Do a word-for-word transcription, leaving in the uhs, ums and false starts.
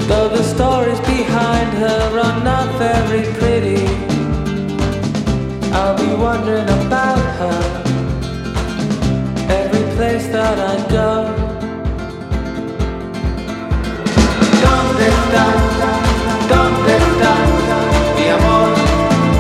Though the stories behind her are not very pretty, I'll be wondering about her every place that I go.